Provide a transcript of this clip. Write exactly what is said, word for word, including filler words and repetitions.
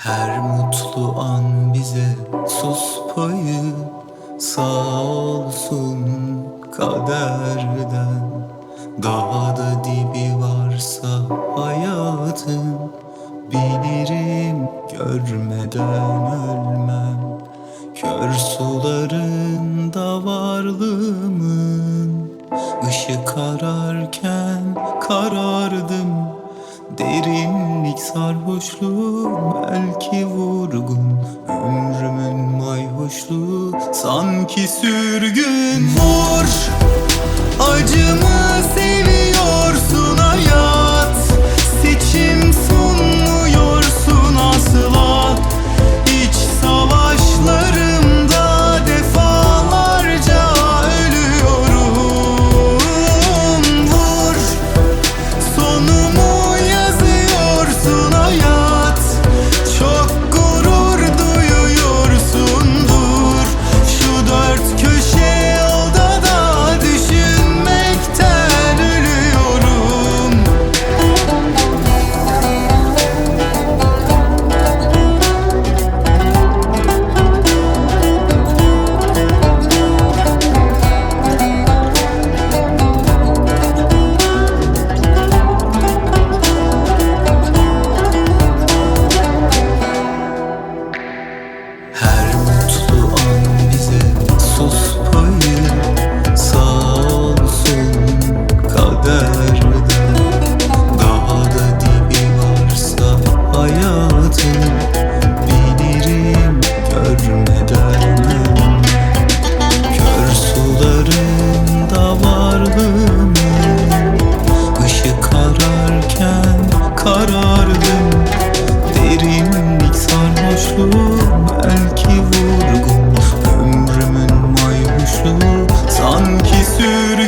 Her mutlu an bize sus payı, sağ olsun kaderden. Daha da dibi varsa hayatın, bilirim görmeden ölmem. Kör sularında varlığımın, ışık kararken karardım. Derinlik sarhoşluğu, belki vurgun, ömrümün mayhoşluğu sanki sürgün. Vur, acımı seviyorsun hayat, seçim sunmuyorsun asla. İç savaşlarımda defalarca ölüyorum. Vur, sonumu yazıyorsun hayat, çok gurur duyuyorsundur. Şu dört köşe odada düşünmekten ölüyorum. Her mutlu an bize sus payı, sağ olsun kaderden. Daha da dibi varsa hayatın, bilirim görmeden ölmem. Kör sularında varlığımın, ışık kararken karardım. Derinlik sarhoşluğu, belki vurgun, ömrümün mayhoşluğu sanki sürgün.